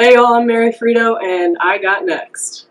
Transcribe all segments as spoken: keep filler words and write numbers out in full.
Hey y'all, I'm Mary Frito, and I got next.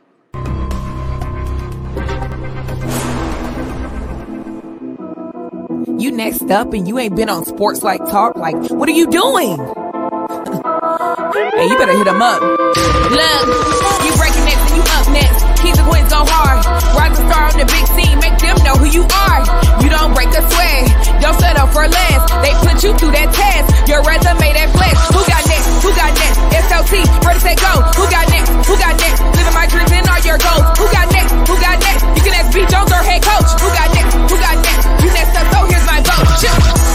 You next up and you ain't been on Sports Like Talk. Like, what are you doing? Hey, you better hit them up. Look, you breaking next and you up next. Keep the wins go hard. Rising star on the big scene. Make them know who you are. You don't break a sweat. Don't settle for less. They put you through that test. Your resume that flex. Who got next? Who got next? S L T, ready, set, go. Who got next? Who got next? Living my dreams and all your goals. Who got next? Who got next? You can ask B. Jones or head coach. Who got next? Who got next? You next up, so here's my vote. Shit.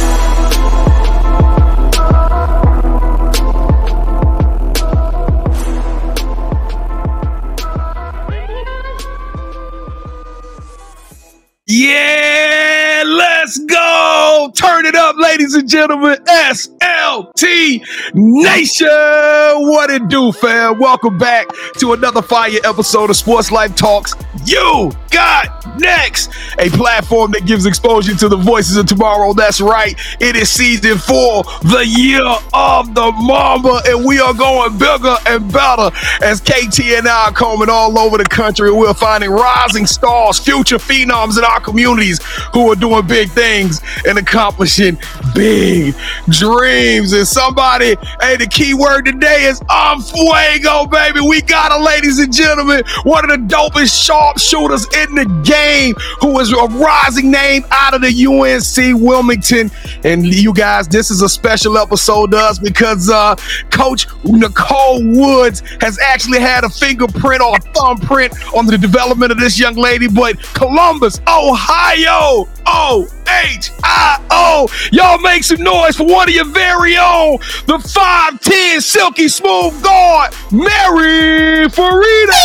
Yeah, let's go. Turn it up, ladies and gentlemen. S L T Nation. What it do, fam? Welcome back to another fire episode of Sports Life Talks. You got next, a platform that gives exposure to the voices of tomorrow. That's right. It is season four, the year of the Mamba, and we are going bigger and better as K T and I are combing all over the country. We're finding rising stars, future phenoms in our communities who are doing big things and accomplishing big dreams. And somebody, hey, the key word today is "I'm fuego," baby. We got her, ladies and gentlemen, one of the dopest sharpshooters in the game, who is a rising name out of the U N C Wilmington. And you guys, this is a special episode to us because uh, Coach Nicole Woods has actually had a fingerprint or a thumbprint on the development of this young lady. But Columbus, Ohio, O H I O, y'all make some noise for one of your very own, the five ten silky smooth guard, Mary Frito.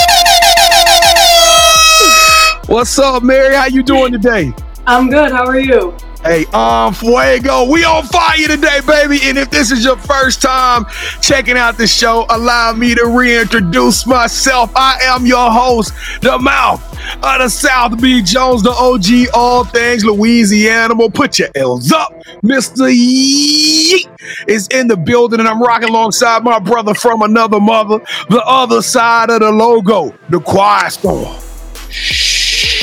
What's up, Mary? How you doing today? I'm good. How are you? Hey, um, fuego. We on fire today, baby. And if this is your first time checking out the show, allow me to reintroduce myself. I am your host, the mouth of the South, B. Jones, the O G, all things Louisiana. Put your L's up. Mister Yeet is in the building, and I'm rocking alongside my brother from another mother, the other side of the logo, the Quiet Storm. Shh.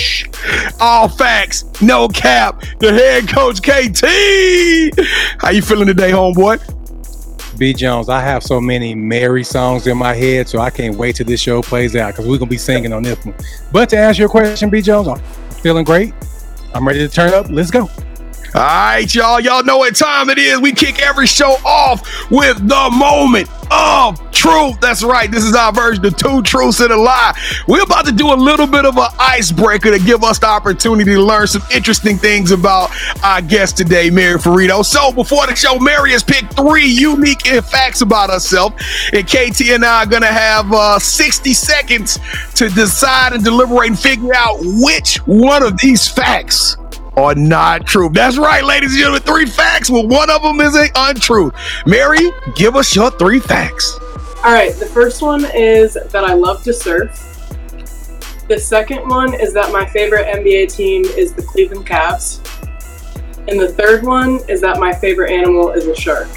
All facts, no cap. The head coach, K T. How you feeling today, homeboy? B. Jones, I have so many Mary songs in my head, so I can't wait till this show plays out because we're going to be singing on this one. But to answer your question, B. Jones, I'm feeling great. I'm ready to turn up. Let's go. All right, y'all. Y'all know what time it is. We kick every show off with the moment of truth. That's right. This is our version of two truths and a lie. We're about to do a little bit of an icebreaker to give us the opportunity to learn some interesting things about our guest today, Mary Frito. So before the show, Mary has picked three unique facts about herself, and K T and I are going to have uh, sixty seconds to decide and deliberate and figure out which one of these facts are not true. That's right, ladies and gentlemen, three facts. Well, one of them is an untruth. Mary, give us your three facts. All right, the first one is that I love to surf. The second one is that my favorite N B A team is the Cleveland Cavs. And the third one is that my favorite animal is a shark.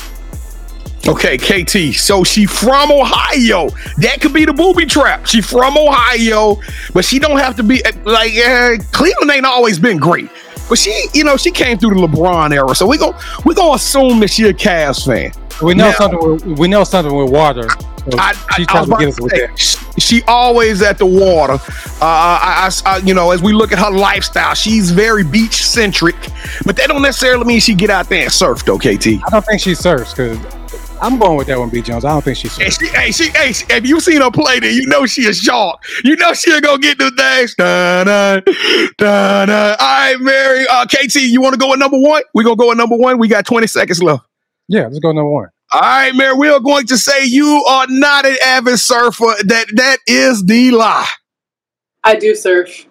Okay, K T, so she from Ohio. That could be the booby trap. She from Ohio, but she don't have to be, like, uh, Cleveland ain't always been great. But she, you know, she came through the LeBron era, so we go, we gonna assume that she a Cavs fan. We know now, something. With, we know something with water. So I, I, she tries I to get us with say, that. She, she always at the water. Uh, I, I, I, you know, as we look at her lifestyle, she's very beach centric. But that don't necessarily mean she get out there and surf, though, K T. I don't think she surfs because I'm going with that one, B. Jones. I don't think she surfs. Hey, she, hey, she, hey, she, have you seen her play there? You know she a shark. You know she'll go get the things. Da-da, da-da. All right, Mary. Uh, K T, you want to go with number one? We're going to go with number one. We got twenty seconds left. Yeah, let's go number one. All right, Mary. We are going to say you are not an avid surfer. That That is the lie. I do surf.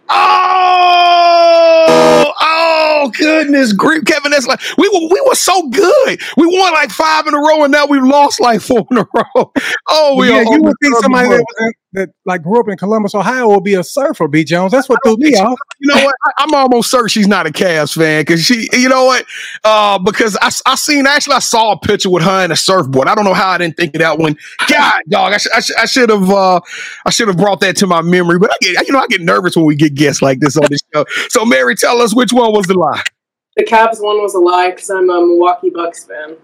Oh, oh, goodness grief, Kevin. That's like we were. We were so good. We won like five in a row, and now we lost like four in a row. Oh, we yeah, are you would think somebody that was, in, that like grew up in Columbus, Ohio, will be a surfer. B. Jones, that's what threw me off. You know what? I, I'm almost certain she's not a Cavs fan because she, you know what? Uh, because I, I seen actually I saw a picture with her and a surfboard. I don't know how I didn't think of that one. God, dog, I, sh- I, sh- I should have uh, I should have brought that to my memory. But I get, you know, I get nervous when we get guests like this on this show. So, Mary, tell us which one was the lie. The Cavs one was a lie because I'm a Milwaukee Bucks fan.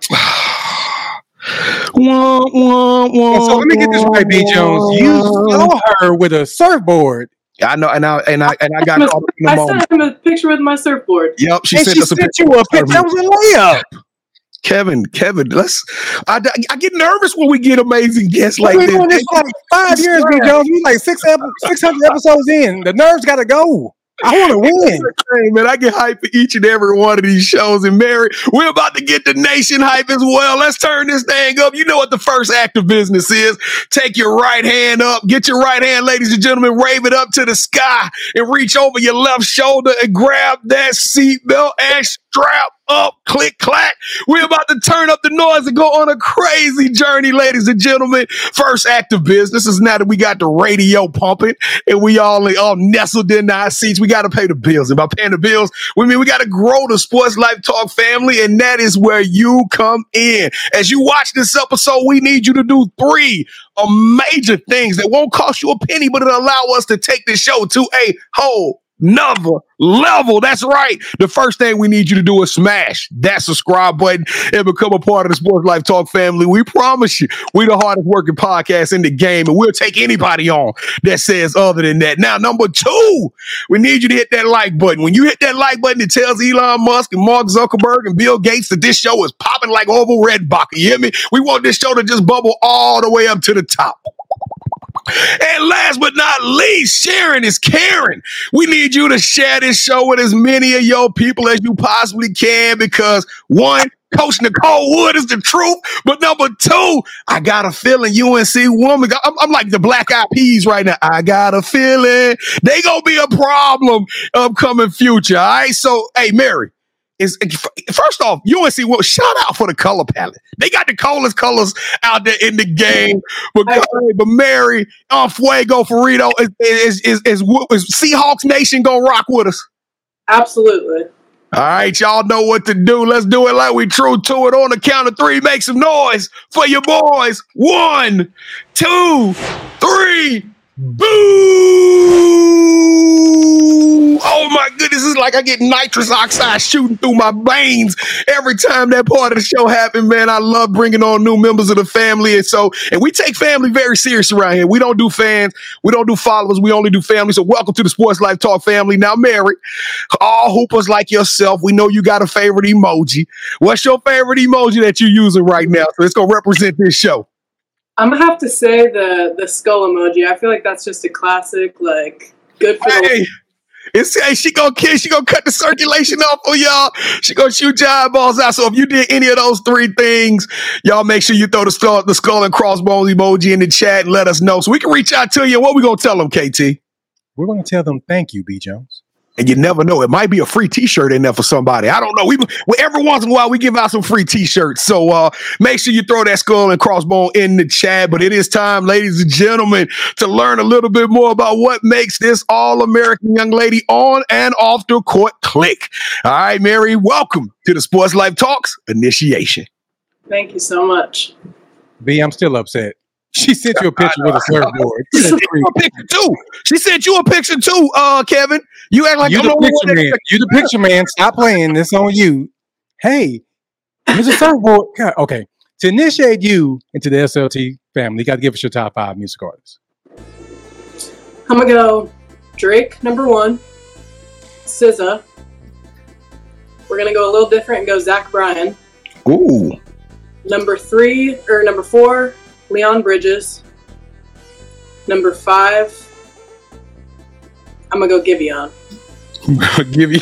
wah, wah, wah, so let me get this right, B. Jones. You saw her with a surfboard. I know, and I and I and I got caught up in the I moment. sent him a picture with my surfboard. Yep, she and sent she us a sent picture. you a picture. That was a layup. Kevin, Kevin, let's. I, I get nervous when we get amazing guests like We've this. been doing this for like five years, B. Jones. We like six six hundred episodes in. The nerves got to go. I want to win. Hey, man, I get hype for each and every one of these shows. And Mary, we're about to get the nation hype as well. Let's turn this thing up. You know what the first act of business is. Take your right hand up. Get your right hand, ladies and gentlemen, wave it up to the sky and reach over your left shoulder and grab that seatbelt and strap up. Click, clack. We're about to turn up the noise and go on a crazy journey, ladies and gentlemen. First act of business is now that we got the radio pumping and we all, all nestled in our seats. We got to pay the bills. And by paying the bills, we mean we got to grow the Sports Life Talk family, and that is where you come in. As you watch this episode, we need you to do three uh, major things that won't cost you a penny, but it'll allow us to take this show to a whole another level. That's right. The first thing we need you to do is smash that subscribe button and become a part of the Sports Life Talk family. We promise you, we the hardest working podcast in the game, and we'll take anybody on that says other than that. Now, number two, we need you to hit that like button. When you hit that like button, it tells Elon Musk and Mark Zuckerberg and Bill Gates that this show is popping like Orville Redenbacher. You hear me? We want this show to just bubble all the way up to the top. And last but not least, sharing is caring. We need you to share this show with as many of your people as you possibly can because, one, Coach Nicole Wood is the truth. But number two, I got a feeling U N C woman, I'm, I'm like the Black Eyed Peas right now. I got a feeling they gonna be a problem upcoming future. All right. So, hey, Mary. Is, first off, U N C, well, shout out for the color palette. They got the coolest colors out there in the game. But, but Mary, on Fuego Ferrito, is, is, is, is, is Seahawks Nation going to rock with us? Absolutely. All right, y'all know what to do. Let's do it like we true to it. On the count of three, make some noise for your boys. One, two, three. Boo! Oh my goodness, it's like I get nitrous oxide shooting through my veins every time that part of the show happens, man. I love bringing on new members of the family. And so, and we take family very serious around here. We don't do fans. We don't do followers. We only do family. So welcome to the Sports Life Talk family. Now, Mary, all hoopers like yourself, we know you got a favorite emoji. What's your favorite emoji that you're using right now? So it's going to represent this show. I'm gonna have to say the the skull emoji. I feel like that's just a classic, like good for Hey, the. it's, hey, she gonna kiss, she gonna cut the circulation off for y'all. She gonna shoot your eyeballs out. So if you did any of those three things, y'all make sure you throw the skull, the skull and crossbones emoji in the chat and let us know so we can reach out to you. What we gonna tell them, K T? We're gonna tell them thank you, B. Jones. And you never know. It might be a free T-shirt in there for somebody. I don't know. We, we every once in a while we give out some free T-shirts. So uh, make sure you throw that skull and crossbone in the chat. But it is time, ladies and gentlemen, to learn a little bit more about what makes this all-American young lady on and off the court click. All right, Mary, welcome to the Sports Life Talks initiation. Thank you so much. B, I'm still upset. She sent you a picture with a surfboard. She sent you a picture too. She sent you a picture too, uh, Kevin. You act like you I'm the the picture one man. that- You the picture man. Stop playing. This on you. Hey, there's a surfboard. God, okay. To initiate you into the S L T family, you got to give us your top five music artists. I'm gonna go Drake number one, S Z A. We're gonna go a little different and go Zach Bryan. Ooh. Number three or number four, Leon Bridges. Number five, I'm gonna go Giveon. give you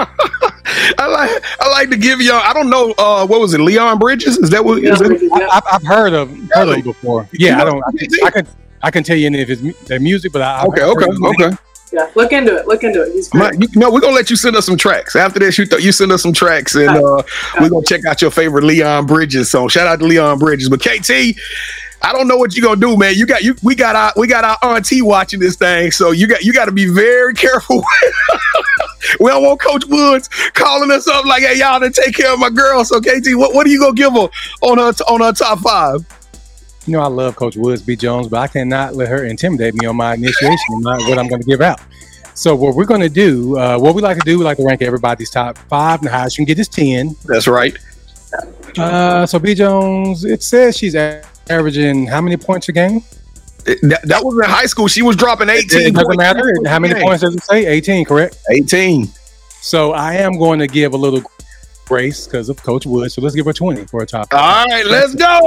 I like I like to give y'all I don't know uh what was it Leon Bridges is that what Leon is it? Bridges, yeah. I've, I've heard of heard of Really? him before. Yeah, I don't. I can, I can I can tell you any of his mu- their music, but I I've Okay, heard okay, of him. okay. Yeah, look into it. Look into it. He's My, great. you know, we're gonna let you send us some tracks. After this, you th- you send us some tracks, and uh, we're gonna check out your favorite Leon Bridges song. Shout out to Leon Bridges. But K T, I don't know what you're gonna do, man. You got you. We got our we got our auntie watching this thing, so you got you got to be very careful. We don't want Coach Woods calling us up like, "Hey, y'all, to take care of my girl." So, K T, what, what are you gonna give her on her on her top five? You know, I love Coach Woods, B. Jones, but I cannot let her intimidate me on my initiation, not what I'm going to give out. So, what we're going to do, uh, what we like to do, we like to rank everybody's top five, and the highest you can get is ten. That's right. Uh, so, B. Jones, it says she's averaging how many points a game? It, that, that was in high school. She was dropping eighteen. It doesn't matter. How many points does it say? eighteen, correct? eighteen. So I am going to give a little grace because of Coach Woods. So let's give her twenty for a top. All right, let's go.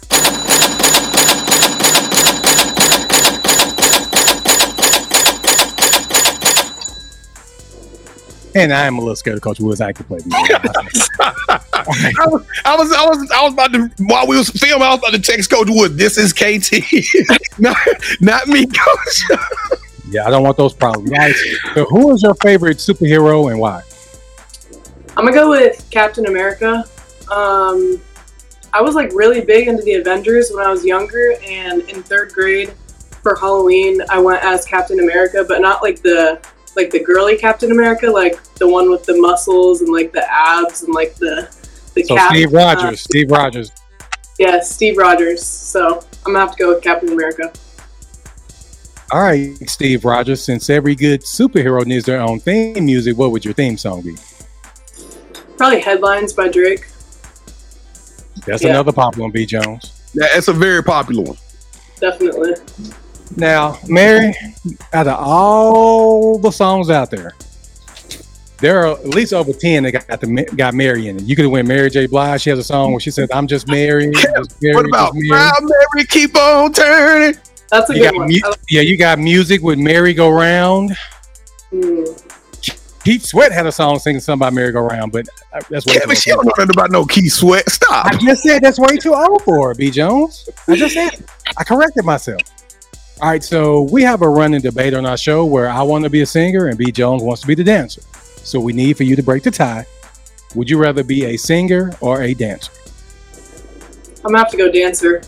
And I am a little scared of Coach Woods. I can play. I, was, I was, I was, I was about to while we was filming. I was about to text Coach Woods. This is K T, not, not me, Coach. Yeah, I don't want those problems. Right. So, who is your favorite superhero and why? I'm gonna go with Captain America. Um, I was like really big into the Avengers when I was younger, and in third grade for Halloween, I went as Captain America, but not like the like the girly Captain America, like the one with the muscles and like the abs and like the the so cap. Steve Rogers. Uh, Steve Rogers. Yeah, Steve Rogers. So I'm gonna have to go with Captain America. All right, Steve Rogers. Since every good superhero needs their own theme music, what would your theme song be? Probably Headlines by Drake. That's yeah. another popular one, B. Jones. Yeah, it's a very popular one. Definitely. Now, Mary, out of all the songs out there, there are at least over ten that got the got Mary in it. You could have went Mary J. Blige. She has a song where she says, "I'm just Mary." Just Mary What about just Mary. Proud Mary, keep on turning? That's a You good got one. mu- yeah, you got music with Merry Go Round. Mm. Keith Sweat had a song singing something about Merry Go Round, but that's what. Kevin, she don't know nothing about no Keith Sweat. Stop. I just said that's way too old for her, B. Jones. I just said it. I corrected myself. All right, so we have a running debate on our show where I want to be a singer and B. Jones wants to be the dancer. So we need for you to break the tie. Would you rather be a singer or a dancer? I'm gonna have to go dancer.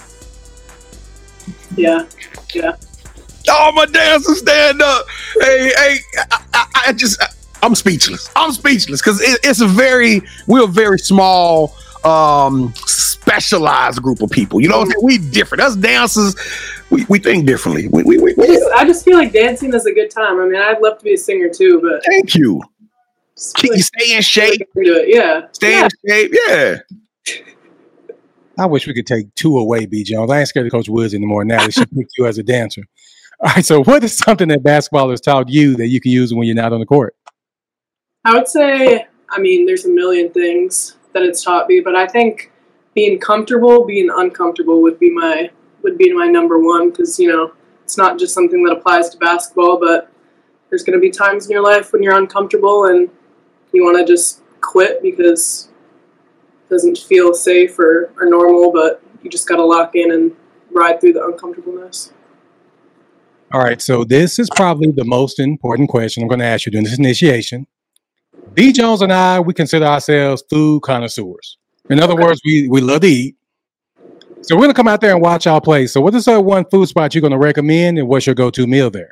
Yeah, yeah. Oh, my dancers stand up. Hey, hey, I, I, I just, I, I'm speechless. I'm speechless because it, it's a very, we're a very small, um, specialized group of people. You know, mm-hmm. we different. Us dancers, we, we think differently. We, we, we, we, I, just, I just feel like dancing is a good time. I mean, I'd love to be a singer too, but thank you. Keep like, stay in shape. Do it. Yeah, stay yeah. in shape. Yeah. I wish we could take two away, B. Jones. I ain't scared of Coach Woods anymore now that she picked you as a dancer. All right, so what is something that basketball has taught you that you can use when you're not on the court? I would say, I mean, there's a million things that it's taught me, but I think being comfortable, being uncomfortable would be my would be my number one, because, you know, it's not just something that applies to basketball, but there's going to be times in your life when you're uncomfortable and you want to just quit because it doesn't feel safe or, or normal, but you just got to lock in and ride through the uncomfortableness. All right, so this is probably the most important question I'm going to ask you during this initiation. B. Jones and I, we consider ourselves food connoisseurs. In other okay. words, we, we love to eat. So we're going to come out there and watch y'all play. So what is that one food spot you're going to recommend, and what's your go-to meal there?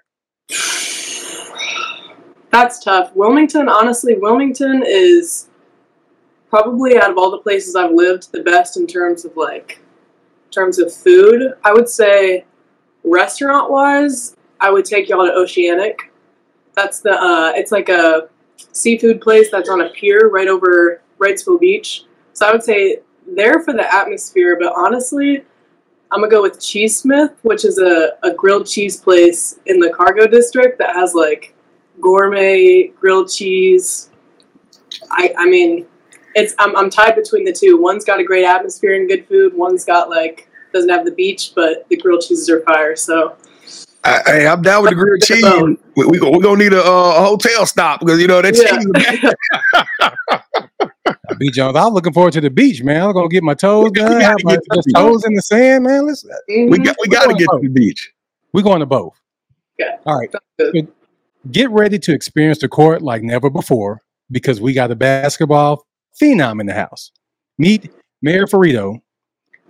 That's tough. Wilmington, honestly, Wilmington is probably, out of all the places I've lived, the best in terms of like, in terms of food. I would say restaurant-wise, I would take y'all to Oceanic. That's the, uh, it's like a seafood place that's on a pier right over Wrightsville Beach. So I would say there for the atmosphere, but honestly, I'm going to go with Cheesesmith, which is a, a grilled cheese place in the Cargo District that has like gourmet grilled cheese. I, I mean, it's I'm, I'm tied between the two. One's got a great atmosphere and good food. One's got like, doesn't have the beach, but the grilled cheeses are fire. So I, hey, I'm down with the grilled cheese. We, we, we're going to need a, uh, a hotel stop because, you know, that's yeah. B. Jones, I'm looking forward to the beach, man. I'm going to get my toes done. Have my toes in the sand, man. Let's, mm-hmm. We got we got to get to the beach. We're going to both. Yeah. All right. So get ready to experience the court like never before because we got a basketball phenom in the house. Meet Mary Ferrito.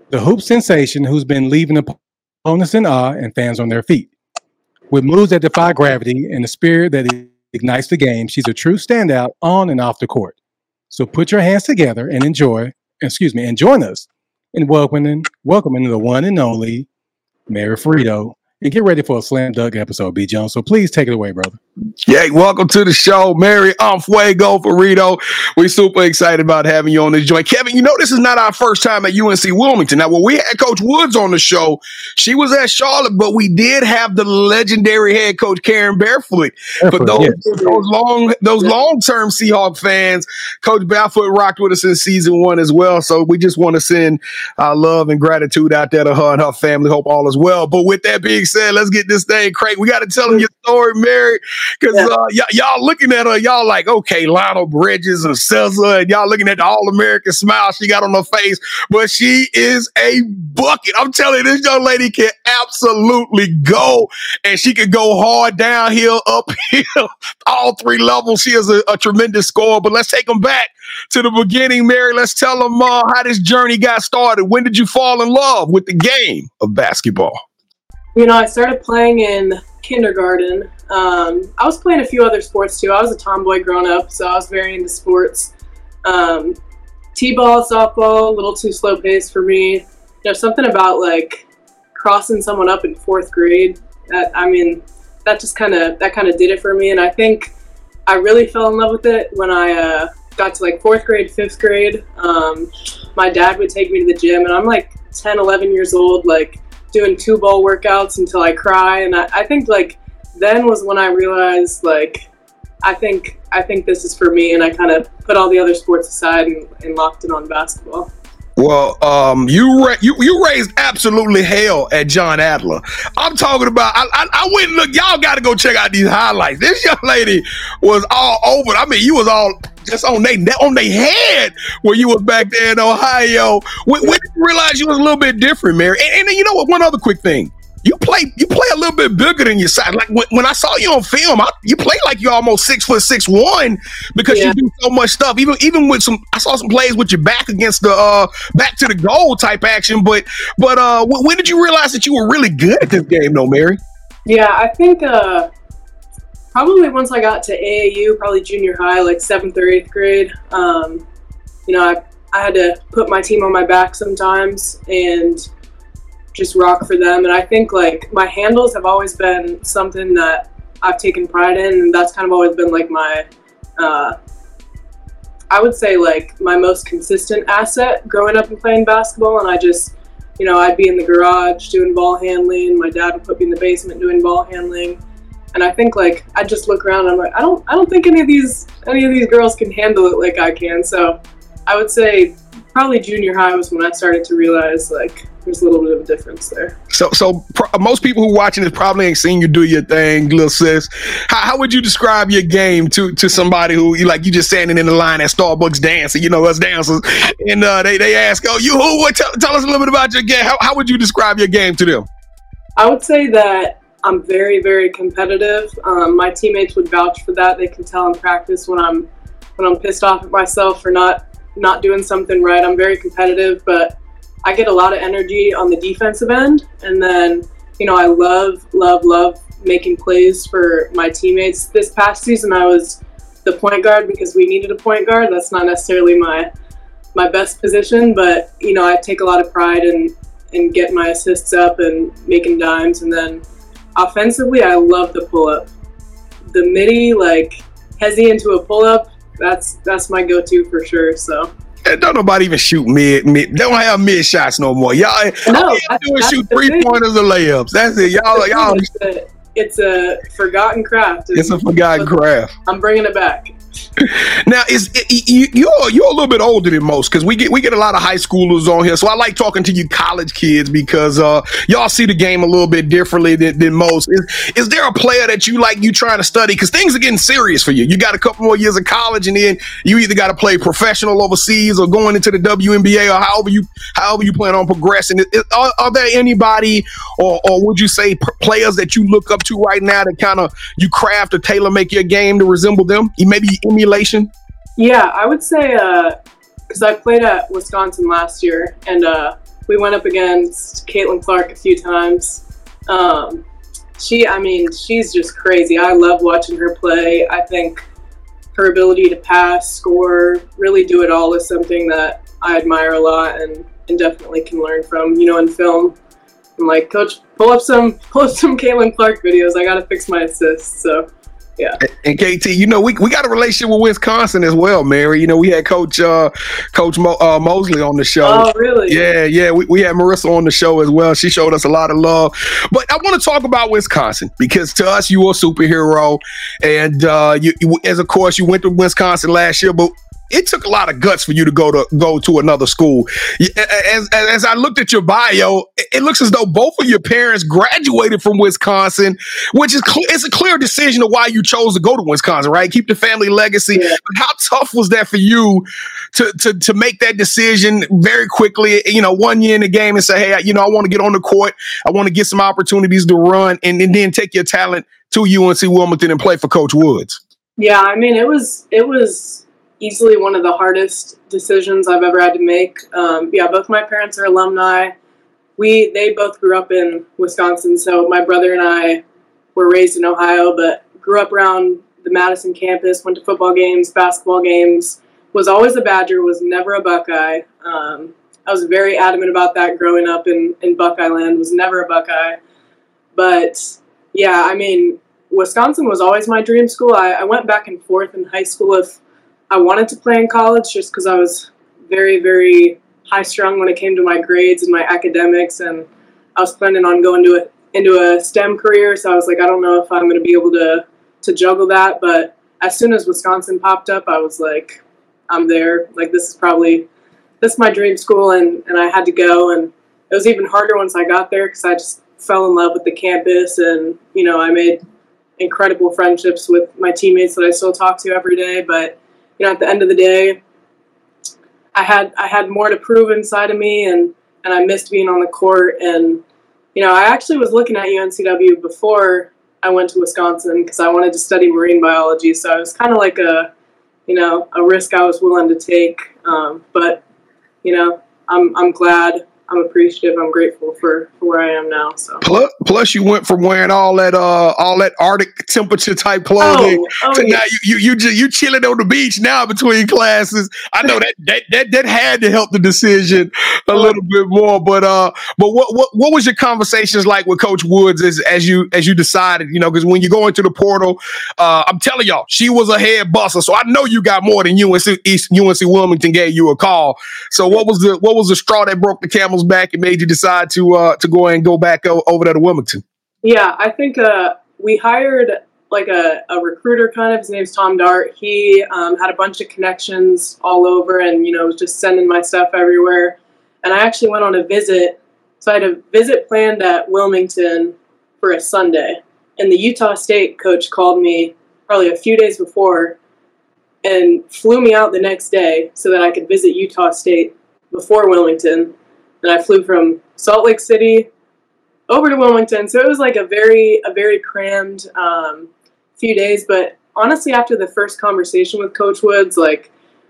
the hoop sensation who's been leaving opponents in awe and fans on their feet. With moves that defy gravity and a spirit that ignites the game, she's a true standout on and off the court. So put your hands together and enjoy, excuse me, and join us in welcoming, welcoming the one and only Mary Frito. And get ready for a slam dunk episode, B. Jones. So please take it away, brother. Yeah, welcome to the show, Mary um, Fuego Frito. We're super excited about having you on this joint. Kevin, you know this is not our first time at U N C Wilmington. Now, when we had Coach Woods on the show, she was at Charlotte, but we did have the legendary head coach Karen Barefoot. Barefoot For those, yes. those long, those long-term Seahawk fans, Coach Barefoot rocked with us in season one as well. So we just want to send our love and gratitude out there to her and her family. Hope all is well. But with that being said, let's get this thing cranked. We got to tell them your story, Mary. Because yeah. uh, y- y'all looking at her, y'all like, okay, Lionel Bridges and Cesar, and y'all looking at the all-American smile she got on her face, but she is a bucket. I'm telling you, this young lady can absolutely go, and she can go hard downhill, uphill, all three levels. She is a, a tremendous scorer, but let's take them back to the beginning, Mary. Let's tell them uh, how this journey got started. When did you fall in love with the game of basketball? You know, I started playing in kindergarten. Um, I was playing a few other sports too. I was a tomboy growing up, so I was very into sports. Um, T-ball, softball, a little too slow paced for me. You know, something about like crossing someone up in fourth grade. That, I mean, that just kind of that kind of did it for me. And I think I really fell in love with it when I uh, got to like fourth grade, fifth grade. Um, my dad would take me to the gym, and I'm like ten, eleven years old, like doing two ball workouts until I cry. And I, I think like then was when I realized like I think I think this is for me, and I kind of put all the other sports aside and, and locked in on basketball. Well, um, you ra- you you raised absolutely hell at John Adler. I'm talking about. I, I, I went and look. Y'all got to go check out these highlights. This young lady was all over. I mean, you was all just on they on their head when you was back there in Ohio. When, when did you realize you was a little bit different, Mary? And, and then you know what? One other quick thing. You play you play a little bit bigger than your size. Like when, when I saw you on film, I, you play like you're almost six foot six one because yeah. you do so much stuff. Even even with some, I saw some plays with your back against the uh, back to the goal type action. But but uh, when, when did you realize that you were really good at this game, though, Mary? Yeah, I think uh, probably once I got to A A U, probably junior high, like seventh or eighth grade. Um, you know, I I had to put my team on my back sometimes and just rock for them. And I think like my handles have always been something that I've taken pride in, and that's kind of always been like my uh I would say like my most consistent asset growing up and playing basketball. And I just, you know, I'd be in the garage doing ball handling, my dad would put me in the basement doing ball handling, and I think like I just look around and I'm like I don't I don't think any of these any of these girls can handle it like I can. So I would say probably junior high was when I started to realize like there's a little bit of a difference there. So, so pro- most people who watching this probably ain't seen you do your thing, little sis. How, how would you describe your game to to somebody who you like? You just standing in the line at Starbucks dancing, you know, us dancers, and uh, they they ask, "Oh, you who? What? Tell, tell us a little bit about your game." How how would you describe your game to them? I would say that I'm very very competitive. Um, my teammates would vouch for that. They can tell in practice when I'm when I'm pissed off at myself for not not doing something right. I'm very competitive, but I get a lot of energy on the defensive end. And then, you know, I love, love, love making plays for my teammates. This past season, I was the point guard because we needed a point guard. That's not necessarily my my best position, but, you know, I take a lot of pride in, in getting my assists up and making dimes. And then offensively, I love the pull-up. The midi, like, hezzy into a pull-up, that's that's my go-to for sure, so. Don't nobody even shoot mid, mid. They don't have mid shots no more. Y'all, no, all you do is shoot three pointers or layups. That's it. Y'all, y'all. It's a, it's a forgotten craft. It's a forgotten craft. I'm bringing it back. Now, is you, you're you're a little bit older than most because we get we get a lot of high schoolers on here. So I like talking to you college kids because uh, y'all see the game a little bit differently than, than most. Is is there a player that you like you trying to study? Because things are getting serious for you. You got a couple more years of college, and then you either got to play professional overseas or going into the W N B A or however you however you plan on progressing. Is, are, are there anybody or or would you say p- players that you look up to right now that kind of you craft or tailor make your game to resemble them? You maybe emulation? Yeah, I would say because uh, I played at Wisconsin last year, and uh, we went up against Caitlin Clark a few times. Um, she, I mean, she's just crazy. I love watching her play. I think her ability to pass, score, really do it all is something that I admire a lot and, and definitely can learn from. You know, in film, I'm like, Coach, pull up some pull up some Caitlin Clark videos. I got to fix my assists. So, yeah. And K T, you know, we we got a relationship with Wisconsin as well, Mary. You know, we had Coach uh, Coach Mo, uh, Mosley on the show. Oh, really? Yeah, yeah. We, we had Marissa on the show as well. She showed us a lot of love. But I want to talk about Wisconsin because to us, you were a superhero. And uh, you, you, as of course, you went to Wisconsin last year, but it took a lot of guts for you to go to go to another school. As, as I looked at your bio, it looks as though both of your parents graduated from Wisconsin, which is cl- it's a clear decision of why you chose to go to Wisconsin, right? Keep the family legacy. Yeah. But how tough was that for you to, to to make that decision very quickly? You know, one year in the game and say, hey, you know, I want to get on the court, I want to get some opportunities to run, and, and then take your talent to U N C Wilmington and play for Coach Woods. Yeah, I mean, it was it was. easily one of the hardest decisions I've ever had to make. Um, yeah, both my parents are alumni. We they both grew up in Wisconsin, so my brother and I were raised in Ohio, but grew up around the Madison campus, went to football games, basketball games, was always a Badger, was never a Buckeye. Um, I was very adamant about that growing up in, in Buckeye land, was never a Buckeye. But, yeah, I mean, Wisconsin was always my dream school. I, I went back and forth in high school if I wanted to play in college just because I was very, very high-strung when it came to my grades and my academics, and I was planning on going to a, into a STEM career, so I was like, I don't know if I'm going to be able to, to juggle that, but as soon as Wisconsin popped up, I was like, I'm there. Like, this is probably, this is my dream school, and, and I had to go, and it was even harder once I got there because I just fell in love with the campus, and, you know, I made incredible friendships with my teammates that I still talk to every day, but you know, at the end of the day, I had I had more to prove inside of me, and, and I missed being on the court. And, you know, I actually was looking at U N C W before I went to Wisconsin because I wanted to study marine biology. So it was kind of like a, you know, a risk I was willing to take. Um, but, you know, I'm I'm glad. I'm appreciative. I'm grateful for, for where I am now. So plus, plus, you went from wearing all that uh all that Arctic temperature type clothing oh, oh, to yeah. now you you you you chilling on the beach now between classes. I know that that that, that had to help the decision a oh. little bit more. But uh, but what what what was your conversations like with Coach Woods as as you as you decided? You know, because when you go into the portal, uh, I'm telling y'all, she was a head buster. So I know you got more than U N C East, U N C Wilmington gave you a call. So what was the what was the straw that broke the camel's back and made you decide to uh to go and go back o- over there to Wilmington? Yeah, I think uh we hired like a, a recruiter kind of. His name's Tom Dart. He um, had a bunch of connections all over and, you know, was just sending my stuff everywhere. And I actually went on a visit. So I had a visit planned at Wilmington for a Sunday. And the Utah State coach called me probably a few days before and flew me out the next day so that I could visit Utah State before Wilmington. And I flew from Salt Lake City over to Wilmington. So it was like a very, a very crammed um, few days. But honestly, after the first conversation with Coach Woods, like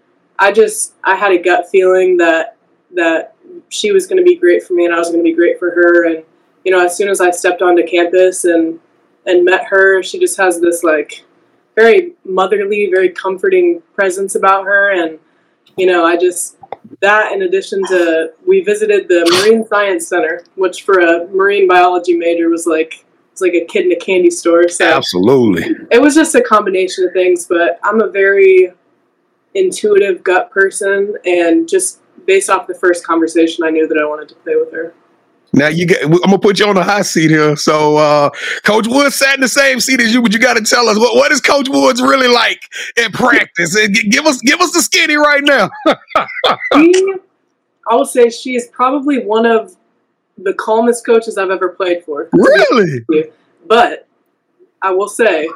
I just, I had a gut feeling that, that she was going to be great for me and I was going to be great for her. And, you know, as soon as I stepped onto campus and, and met her, she just has this like very motherly, very comforting presence about her. And, you know, I just, that in addition to, we visited the Marine Science Center, which for a marine biology major was like, it's like a kid in a candy store. So absolutely. It was just a combination of things, but I'm a very intuitive gut person. And just based off the first conversation, I knew that I wanted to play with her. Now you get, I'm gonna put you on the hot seat here. So uh, Coach Woods sat in the same seat as you, but you got to tell us what, what is Coach Woods really like in practice? And give us give us the skinny right now. she, I would say she is probably one of the calmest coaches I've ever played for. Really? But I will say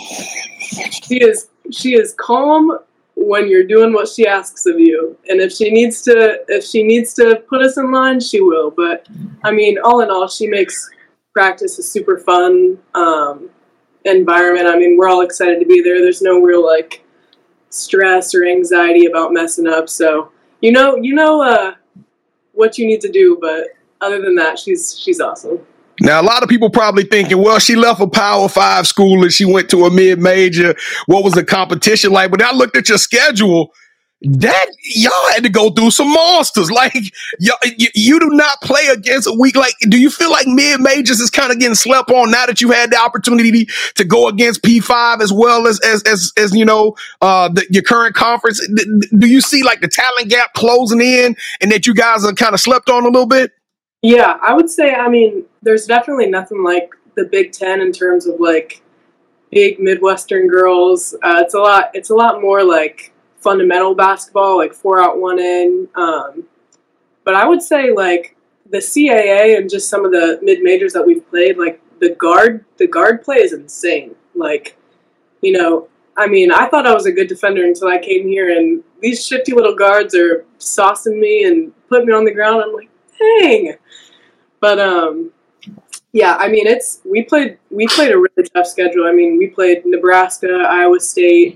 she is she is calm when you're doing what she asks of you, and if she needs to if she needs to put us in line, she will. But I mean, all in all, she makes practice a super fun um, environment. I mean, we're all excited to be there. There's no real like stress or anxiety about messing up. So you know, you know, uh, what you need to do, but other than that, she's she's awesome. Now, a lot of people probably thinking, well, she left a Power Five school and she went to a mid-major. What was the competition like? But I looked at your schedule. That y'all had to go through some monsters. Like y'all, you, you do not play against a week. Like, do you feel like mid-majors is kind of getting slept on now that you had the opportunity to go against P five as well as as as, as you know uh, the, your current conference? Do you see like the talent gap closing in, and that you guys are kind of slept on a little bit? Yeah, I would say. I mean, there's definitely nothing like the Big Ten in terms of like big Midwestern girls. Uh, it's a lot. It's a lot more like fundamental basketball, like four out, one in. Um, but I would say like the C A A and just some of the mid majors that we've played, like the guard, the guard play is insane. Like, you know, I mean, I thought I was a good defender until I came here, and these shifty little guards are saucing me and putting me on the ground. I'm like, dang. But um, yeah, I mean, it's we played we played a really tough schedule. I mean, we played Nebraska, Iowa State,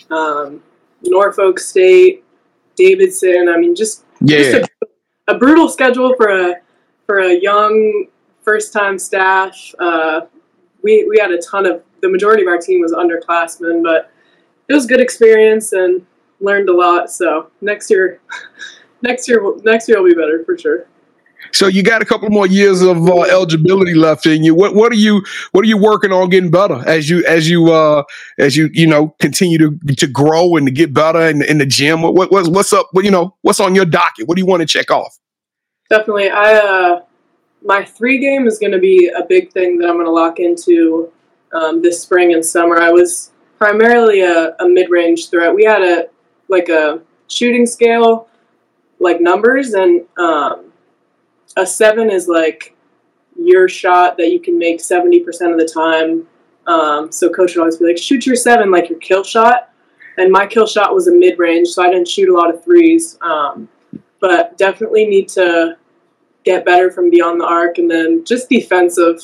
um, Norfolk State, Davidson. I mean, just, yeah. just a, a brutal schedule for a for a young first time staff. Uh, we we had a ton of the majority of our team was underclassmen, but it was a good experience and learned a lot. So next year, next year, next year will be better for sure. So you got a couple more years of uh, eligibility left in you. What what are you what are you working on getting better as you as you uh, as you you know continue to to grow and to get better in, in the gym? What, what what's what's up? What, you know what's on your docket? What do you want to check off? Definitely, I uh, my three game is going to be a big thing that I'm going to lock into um, this spring and summer. I was primarily a, a mid range threat. We had a like a shooting scale like numbers and. Um, A seven is like your shot that you can make seventy percent of the time. Um, so coach would always be like, shoot your seven like your kill shot. And my kill shot was a mid-range, so I didn't shoot a lot of threes. Um, but definitely need to get better from beyond the arc. And then just defensive,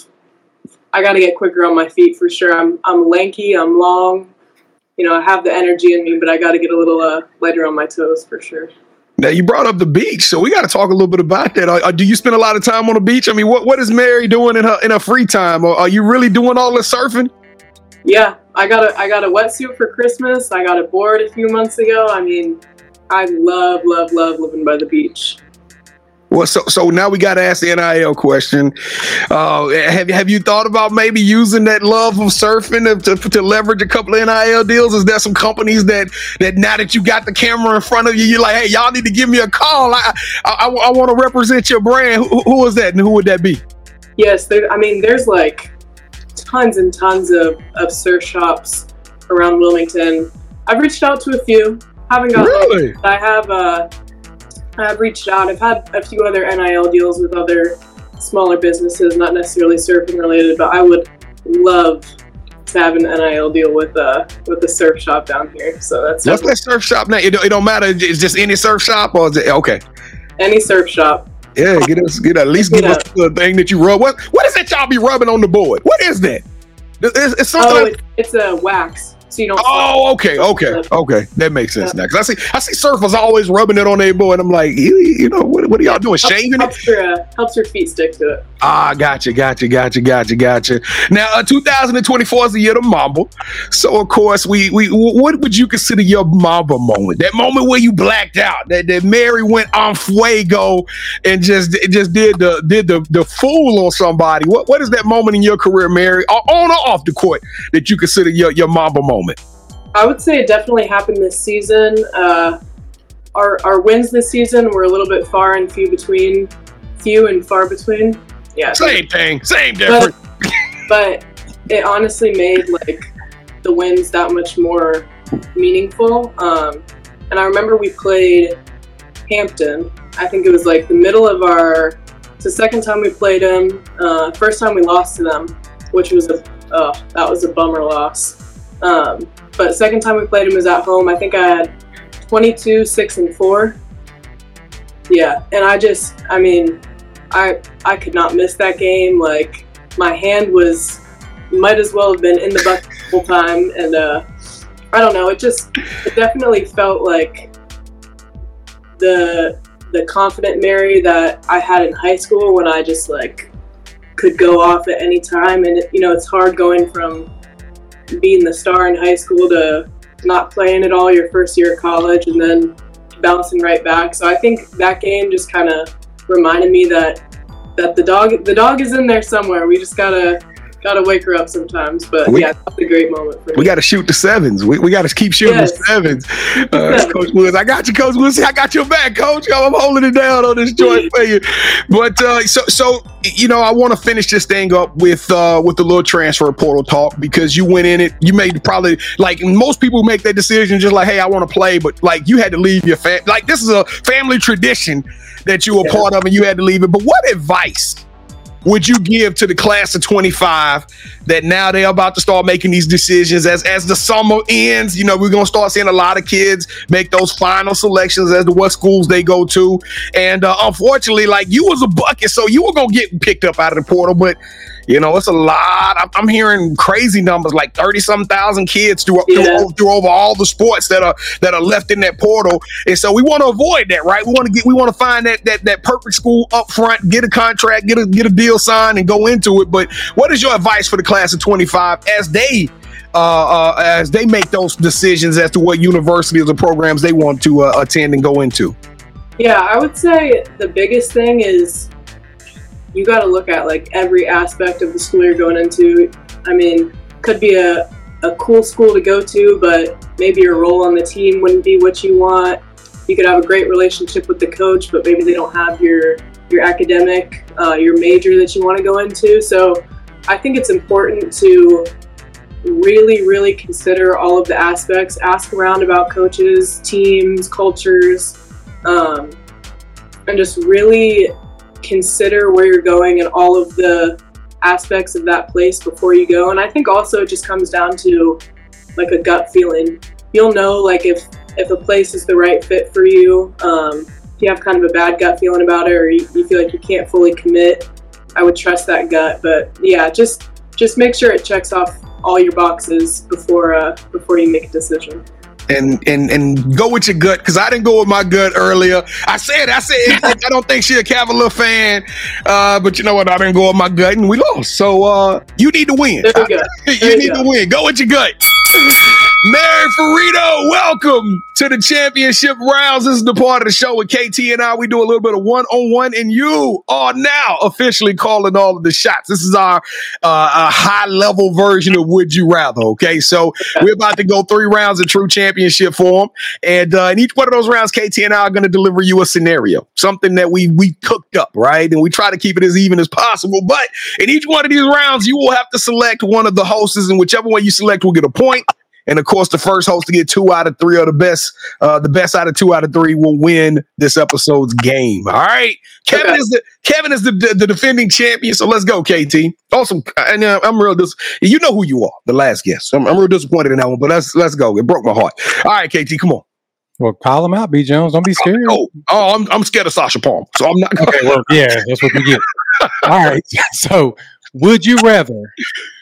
I got to get quicker on my feet for sure. I'm I'm lanky, I'm long. You know, I have the energy in me, but I got to get a little uh, lighter on my toes for sure. Now, you brought up the beach, so we got to talk a little bit about that. Uh, do you spend a lot of time on the beach? I mean, what, what is Mary doing in her in her free time? Or are you really doing all the surfing? Yeah, I got a I got a wetsuit for Christmas. I got a board a few months ago. I mean, I love, love, love living by the beach. Well, so so now we got to ask the N I L question. Uh, have have you thought about maybe using that love of surfing to, to to leverage a couple of N I L deals? Is there some companies that that now that you got the camera in front of you, you're like, hey, y'all need to give me a call. I I, I, I want to represent your brand. Who, who is that, and who would that be? Yes, there, I mean, there's like tons and tons of, of surf shops around Wilmington. I've reached out to a few. Haven't got really. I have uh. I've reached out. I've had a few other N I L deals with other smaller businesses, not necessarily surfing related, but I would love to have an N I L deal with uh with a surf shop down here. So that's what's that surf shop now? It don't, it don't matter. It's just any surf shop, or is it okay? Any surf shop. Yeah, get us get at least give us the thing that you rub. What what is that y'all be rubbing on the board? What is that? It's, it's something. Oh, like- it's, it's a wax. So you don't oh, okay, okay, okay. That makes sense yeah. now. Because I see, I see surfers always rubbing it on their board, and I'm like, you, you know, what, what are y'all doing? Shaving helps it? Your, uh, helps your feet stick to it. Ah, gotcha, gotcha, gotcha, gotcha, gotcha. Now, uh, two thousand twenty-four is the year of Mamba. So, of course, we we what would you consider your Mamba moment? That moment where you blacked out, that, that Mary went on fuego and just just did the did the, the fool on somebody. What what is that moment in your career, Mary, on or off the court, that you consider your, your Mamba moment? I would say it definitely happened this season. Uh, our our wins this season were a little bit far and few between, few and far between. Yeah, same thing, same difference. But, but it honestly made like the wins that much more meaningful. Um, and I remember we played Hampton. I think it was like the middle of our. It's the second time we played them. Uh, first time we lost to them, which was a oh that was a bummer loss. Um, But second time we played him was at home. I think I had twenty-two, six, and four. Yeah, and I just, I mean, I I could not miss that game. Like, my hand was, might as well have been in the bucket the whole time. And uh, I don't know, it just, it definitely felt like the the confident Mary that I had in high school when I just like could go off at any time. And it, you know, it's hard going from being the star in high school to not playing at all your first year of college and then bouncing right back. So I think that game just kind of reminded me that that the dog the dog is in there somewhere. We just gotta gotta wake her up sometimes. But we, yeah, that's a great moment for me. We gotta shoot the sevens. We, we gotta keep shooting yes. the sevens. Uh, Coach Woods, I got you, Coach Woods. I got your back, Coach. I'm holding it down on this joint for you. But uh, so so you know, I want to finish this thing up with uh, with the little transfer portal talk, because you went in it. You made probably, like most people make that decision just like, hey, I want to play, but like you had to leave your family. Like this is a family tradition that you were yeah. part of, and you had to leave it. But what advice would you give to the class of twenty-five that now they're about to start making these decisions as as the summer ends? You know, we're going to start seeing a lot of kids make those final selections as to what schools they go to. And uh, unfortunately, like you was a bucket, so you were going to get picked up out of the portal. But, you know, it's a lot. I'm, I'm hearing crazy numbers, like thirty some thousand kids through, yeah. through, through over all the sports that are that are left in that portal. And so we want to avoid that, right? We want to get we want to find that that that perfect school up front, get a contract, get a get a deal signed, and go into it. But what is your advice for the class of twenty-five as they uh, uh, as they make those decisions as to what universities or programs they want to uh, attend and go into? Yeah, I would say the biggest thing is you got to look at like every aspect of the school you're going into. I mean, could be a, a cool school to go to, but maybe your role on the team wouldn't be what you want. You could have a great relationship with the coach, but maybe they don't have your your academic, uh, your major that you want to go into. So I think it's important to really, really consider all of the aspects, ask around about coaches, teams, cultures, um, and just really consider where you're going and all of the aspects of that place before you go. And I think also it just comes down to like a gut feeling. You'll know like if if a place is the right fit for you. Um, if you have kind of a bad gut feeling about it, or you, you feel like you can't fully commit, I would trust that gut. But yeah, just just make sure it checks off all your boxes before uh, before you make a decision. And and and go with your gut, because I didn't go with my gut earlier. I said, I said, I don't think she's a Cavalier fan, uh, but you know what? I didn't go with my gut, and we lost. So uh, you need to win. There you go. you there need you to go. win. Go with your gut. Mary Ferrito, welcome to the championship rounds. This is the part of the show with K T and I. We do a little bit of one-on-one, and you are now officially calling all of the shots. This is our uh, a high-level version of Would You Rather, okay? So we're about to go three rounds of true championship form, and uh, in each one of those rounds, K T and I are going to deliver you a scenario, something that we we cooked up, right? And we try to keep it as even as possible, but in each one of these rounds, you will have to select one of the hosts, and whichever one you select will get a point. And of course, the first host to get two out of three, or the best, uh, the best out of two out of three, will win this episode's game. All right, Kevin okay. is the Kevin is the, the the defending champion. So let's go, K T. Awesome, and uh, I'm real. Dis- you know who you are, the last guest. I'm, I'm real disappointed in that one, but let's let's go. It broke my heart. All right, K T, come on. Well, call him out, B. Jones. Don't be scared. Oh, oh I'm I'm scared of Sasha Palm, so I'm not. Okay, well, yeah, that's what you get. All right. So, would you rather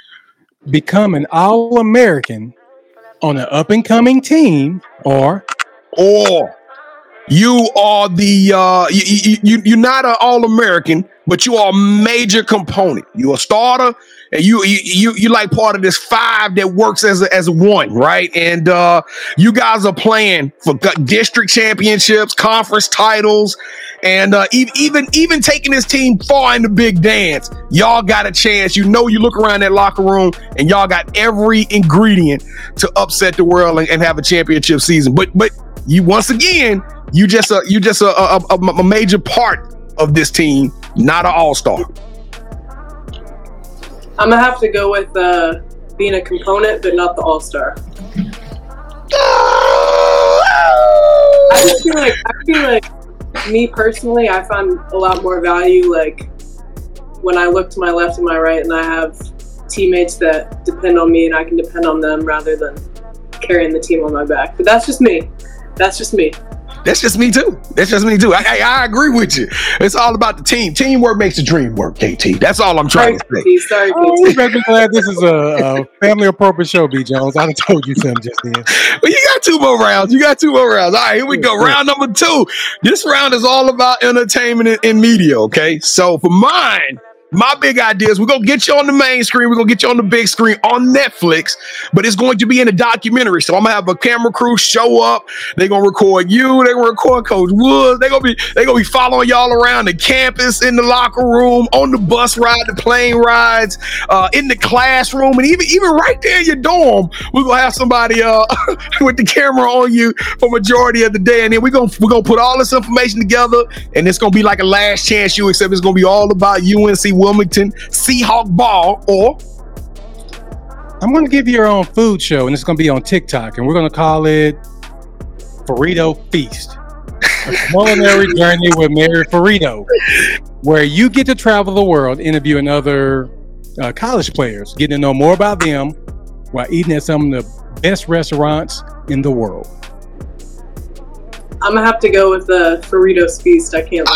become an All-American on an up-and-coming team, or or you are the uh you, you you're not an All-American, but you are a major component. You're a starter, and you you you you like part of this five that works as a, as one, right? And uh you guys are playing for district championships, conference titles, and uh even even even taking this team far in the big dance. Y'all got a chance. You know, you look around that locker room and y'all got every ingredient to upset the world and, and have a championship season. But but you once again, you just a you just a a, a, a major part of this team, not an all-star. I'm gonna have to go with uh, being a component, but not the all-star. I just feel like I feel like me personally, I find a lot more value like when I look to my left and my right, and I have teammates that depend on me, and I can depend on them rather than carrying the team on my back. But that's just me. That's just me. That's just me too. That's just me too. I, I, I agree with you. It's all about the team. Teamwork makes the dream work, K T. That's all I'm trying Sorry, to say. K T. Sorry, Oh, K you better be glad this is a, a family appropriate show, B. Jones. I done told you something just then. Well, you got two more rounds. You got two more rounds. All right, here we go. Round number two. This round is all about entertainment and, and media, okay? So for mine, my big idea is we're going to get you on the main screen. We're going to get you on the big screen on Netflix, but it's going to be in a documentary. So I'm going to have a camera crew show up. They're going to record you. They're going to record Coach Woods. They're going to be they're going to be following y'all around the campus, in the locker room, on the bus ride, the plane rides, uh, in the classroom, and even, even right there in your dorm, we're going to have somebody uh, with the camera on you for majority of the day. And then we're going we're going to put all this information together, and it's going to be like a last chance you, except it's going to be all about U N C Wilmington Seahawk ball. Or I'm going to give you your own food show, and it's going to be on TikTok, and we're going to call it Farito Feast, a culinary journey with Mary Farito, where you get to travel the world interviewing other uh, college players, getting to know more about them while eating at some of the best restaurants in the world. I'm gonna have to go with the Farito's Feast. I can't lie.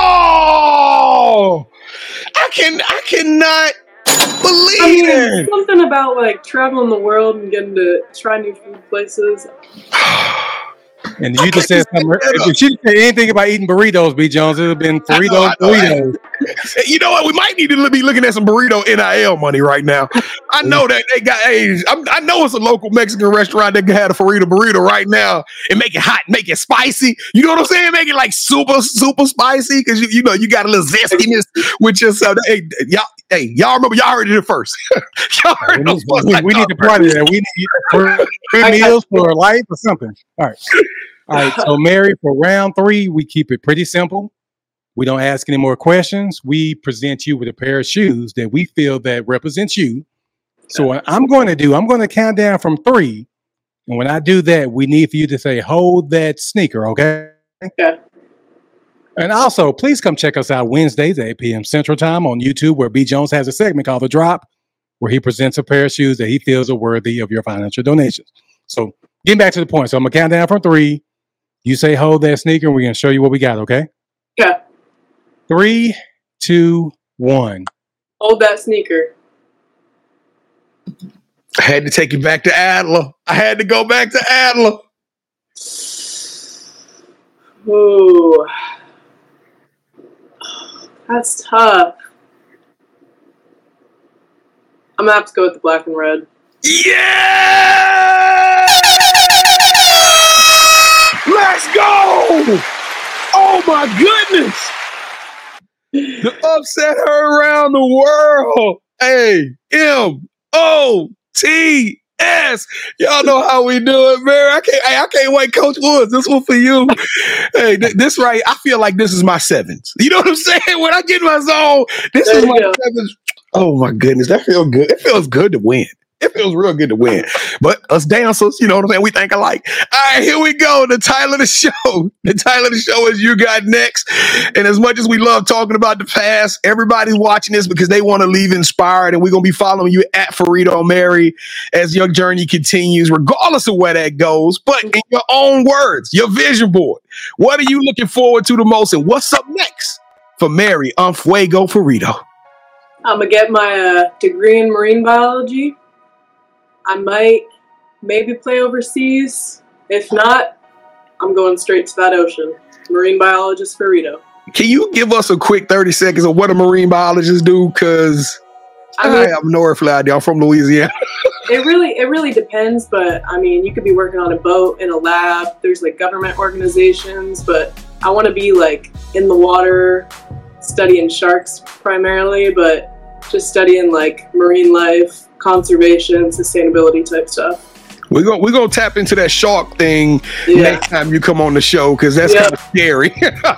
oh, I can I cannot believe I mean, it. something about like traveling the world and getting to try new food places. And you just said something. If she didn't say anything about eating burritos, B. Jones, it would have been Farito's burritos. You know what? We might need to be looking at some burrito N I L money right now. I know that they got. Hey, I'm, I know it's a local Mexican restaurant that can have a Farito burrito right now and make it hot, make it spicy. You know what I'm saying? Make it like super, super spicy because you, you know you got a little zestiness with yourself. Hey, y'all, hey, y'all remember? Y'all heard it first. y'all heard we, it we, we, we need to party there. We need three meals for life or something. All right. All right, so Mary, for round three, we keep it pretty simple. We don't ask any more questions. We present you with a pair of shoes that we feel that represents you. So what I'm going to do, I'm going to count down from three. And when I do that, we need for you to say, hold that sneaker, okay? Yeah. And also, please come check us out Wednesdays at eight p.m. Central Time on YouTube, where B. Jones has a segment called The Drop, where he presents a pair of shoes that he feels are worthy of your financial donations. So getting back to the point. So I'm going to count down from three. You say, hold that sneaker, and we're going to show you what we got, okay? Yeah. Three, two, one. Hold that sneaker. I had to take you back to Adler. I had to go back to Adler. Ooh. That's tough. I'm going to have to go with the black and red. Yeah! Let's go! Oh my goodness! The upset her around the world. Hey, M O T S. Y'all know how we do it, man. I can't. Hey, I can't wait, Coach Woods. This one for you. Hey, th- this right. I feel like this is my sevens. You know what I'm saying? When I get in my zone, this There is you my go. sevens. Oh my goodness, that feels good. It feels good to win. It feels real good to win. But us dancers, you know what I'm saying? We think alike. All right, here we go. The title of the show. The title of the show is You Got Next. And as much as we love talking about the past, everybody's watching this because they want to leave inspired. And we're going to be following you at Farito Mary as your journey continues, regardless of where that goes. But in your own words, your vision board, what are you looking forward to the most? And what's up next for Mary on Fuego Farito? I'm going to get my uh, degree in marine biology. I might maybe play overseas. If not, I'm going straight to that ocean. Marine biologist Farito. Can you give us a quick thirty seconds of what a marine biologist do? Because I, I mean, I have no idea. I'm from Louisiana. it really it really depends, but I mean, you could be working on a boat in a lab. There's like government organizations, but I want to be like in the water, studying sharks primarily, but just studying like marine life, conservation, sustainability type stuff. We're going we're gonna tap into that shark thing Yeah. next time you come on the show because that's Yeah. kind of scary.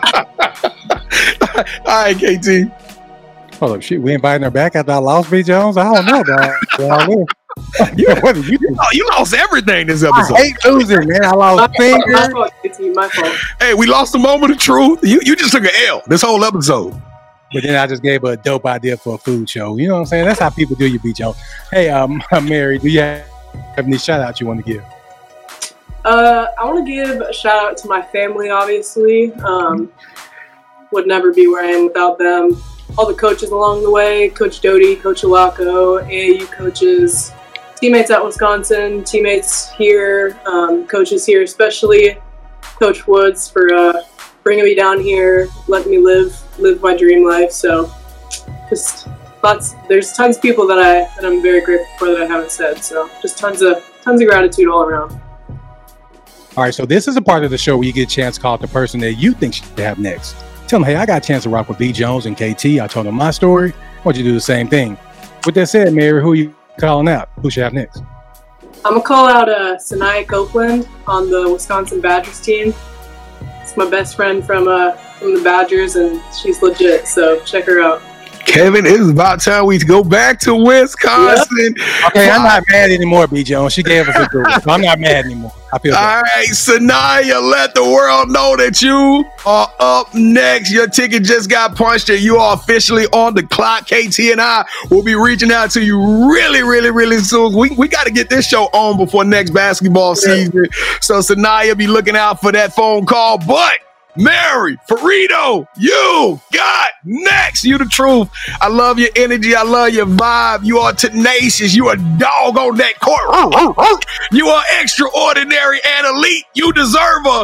All right, K T. Hold up, shit, we inviting her back after I lost B. Jones? I don't know, dog. Well, You, what did you do? oh, you lost everything this I episode. hate losing, man. I My lost fault, my fingers. fault, K T, my fault. Hey, we lost the moment of truth. You you just took an L this whole episode. But then I just gave her a dope idea for a food show. You know what I'm saying? That's how people do you, B. Jones. Hey, um, Mary, do you have any shout outs you want to give? Uh, I want to give a shout out to my family, obviously. Um, would never be where I am without them. All the coaches along the way, Coach Doty, Coach Alaco, A A U coaches, teammates at Wisconsin, teammates here, um, coaches here, especially Coach Woods for uh, bringing me down here, letting me live live my dream life. So just lots, there's tons of people that, I, that I'm very grateful for that I haven't said. So just tons of tons of gratitude all around. All right, so this is a part of the show where you get a chance to call the person that you think should have next. Tell them, hey, I got a chance to rock with B. Jones and K T. I told them my story. I want you to do the same thing. With that said, Mary, who are you calling out? Who should have next? I'm going to call out uh, Sanaya Copeland on the Wisconsin Badgers team. It's my best friend from uh, from the Badgers, and she's legit, so check her out. Kevin, it is about time we go back to Wisconsin. Yep. Okay, I'm not mad anymore, B. Jones. She gave us a good one, so I'm not mad anymore. I feel All bad. right, Sanaya, let the world know that you are up next. Your ticket just got punched and you are officially on the clock. K T and I will be reaching out to you really, really, really soon. We, we got to get this show on before next basketball season. So Sanaya, be looking out for that phone call. But Mary, Farito, you got next. You the truth. I love your energy. I love your vibe. You are tenacious. You a dog on that court. You are extraordinary and elite. You deserve a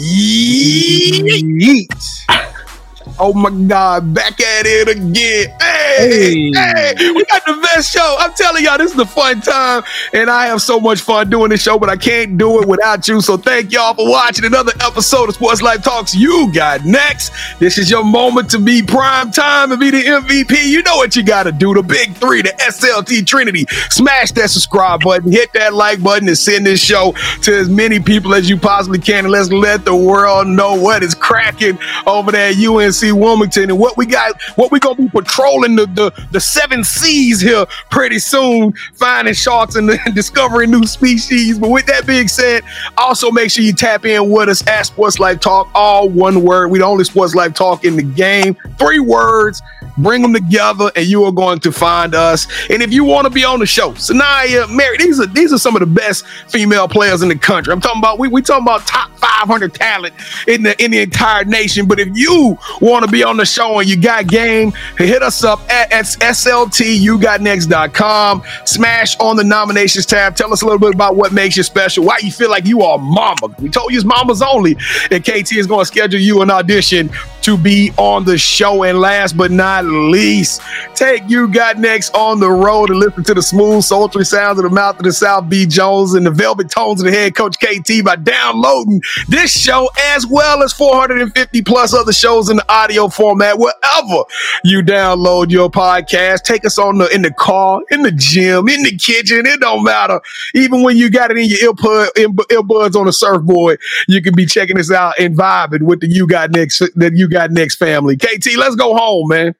yeet. Oh my God, back at it again. Hey, hey, hey, we got the best show. I'm telling y'all, this is the fun time, and I have so much fun doing this show, but I can't do it without you. So thank y'all for watching another episode of Sports Life Talks. You got next. This is your moment to be prime time and be the M V P. You know what you got to do. The big three, the S L T Trinity. Smash that subscribe button, hit that like button, and send this show to as many people as you possibly can. And let's let the world know what is cracking over there at U N C Wilmington and what we got, what we gonna be patrolling the, the, the seven seas here pretty soon, finding sharks and discovering new species. But with that being said, also make sure you tap in with us at Sports Life Talk, all one word. We the only Sports Life Talk in the game. Three words, bring them together, and you are going to find us. And if you want to be on the show, Sanaya, Mary, these are these are some of the best female players in the country. I'm talking about we we talking about top five hundred talent in the in the entire nation. But if you want to be on the show and you got game, hit us up at S L T you got next dot com. Smash on the nominations tab. Tell us a little bit about what makes you special, why you feel like you are mama. We told you it's mamas only, and K T is going to schedule you an audition to be on the show. And last but not least, take You Got Next on the road and listen to the smooth, sultry sounds of the mouth of the South, B. Jones, and the velvet tones of the head coach K T by downloading this show as well as four hundred fifty plus other shows in the audio format wherever you download your podcast. Take us on the in the car, in the gym, in the kitchen. It don't matter. Even when you got it in your earbud, earbuds on a surfboard, you can be checking us out and vibing with the You Got Next, the You Got Next family. K T, let's go home, man.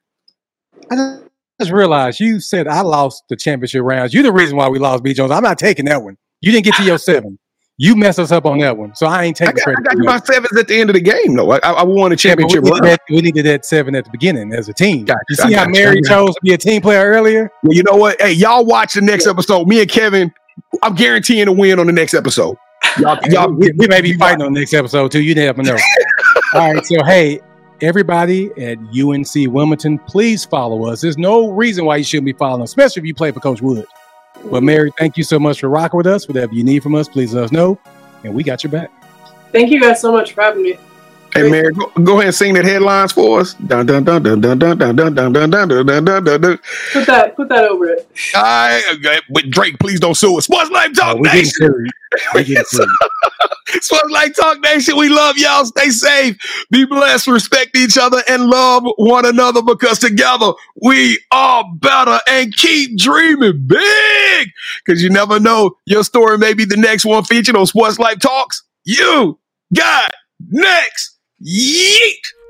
I just realized you said I lost the championship rounds. You're the reason why we lost, B. Jones. I'm not taking that one. You didn't get to your seven. You messed us up on that one, so I ain't taking I got, credit. I got you my sevens at the end of the game, though. I, I won a championship. Yeah, we, needed that, we needed that seven at the beginning as a team. Got you you, see I how got Mary you. chose to be a team player earlier? Well, you know what? Hey, y'all watch the next episode. Me and Kevin, I'm guaranteeing a win on the next episode. Y'all, y'all we, we may be fighting on the next episode too. You never know. All right, so hey, everybody at U N C Wilmington, please follow us. There's no reason why you shouldn't be following us, especially if you play for Coach Wood. But Mary, thank you so much for rocking with us. Whatever you need from us, please let us know, and we got your back. Thank you guys so much for having me. Hey, Mary, go, go ahead and sing that headlines for us. Dun, dun, dun, dun, dun, dun, dun, dun, dun, dun, dun, dun, dun, dun, dun. Put that, put that over it. All right, okay, but Drake, please don't sue us. Sports Life Talk Oh, we getting Nation. sued. We getting sued. Sports Life Talk Nation, we love y'all. Stay safe, be blessed, respect each other, and love one another because together we are better. And keep dreaming big because you never know. Your story may be the next one featured on Sports Life Talks. You got next. Yeet.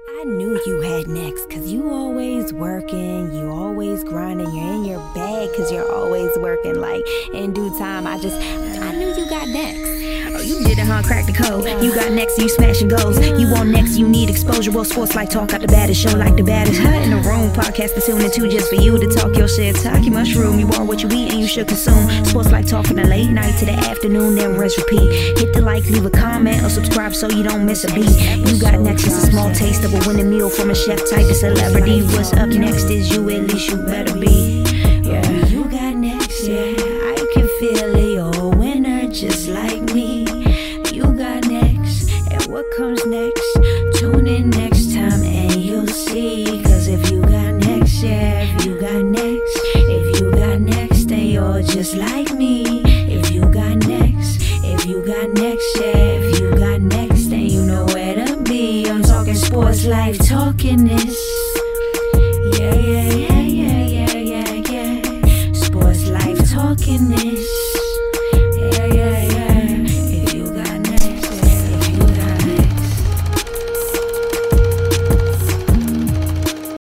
I knew you had next, cause you always working, you always grinding, you're in your bag cause you're always working. Like, in due time, I just, I knew you got next. Oh, you did it, huh? Crack the code. You got next, you smashing goals. You want next, you need exposure. Well, sports like talk out the baddest, show like the baddest. Hut in the room, podcast to tune into just for you to talk your shit. Talk your mushroom, you are what you eat and you should consume. Sports like talk from the late night to the afternoon, then rest repeat. Hit the like, leave a comment, or subscribe so you don't miss a beat. You got next is a small taste of a winning meal from a chef type of celebrity. What's up next is you, at least you better be. Yeah, you got next, yeah. I can feel it, you're a winner just like me. You got next, and what comes next? Tune in next time and you'll see. Cause if you got next, yeah, if you got next, if you got next, then you're just like me.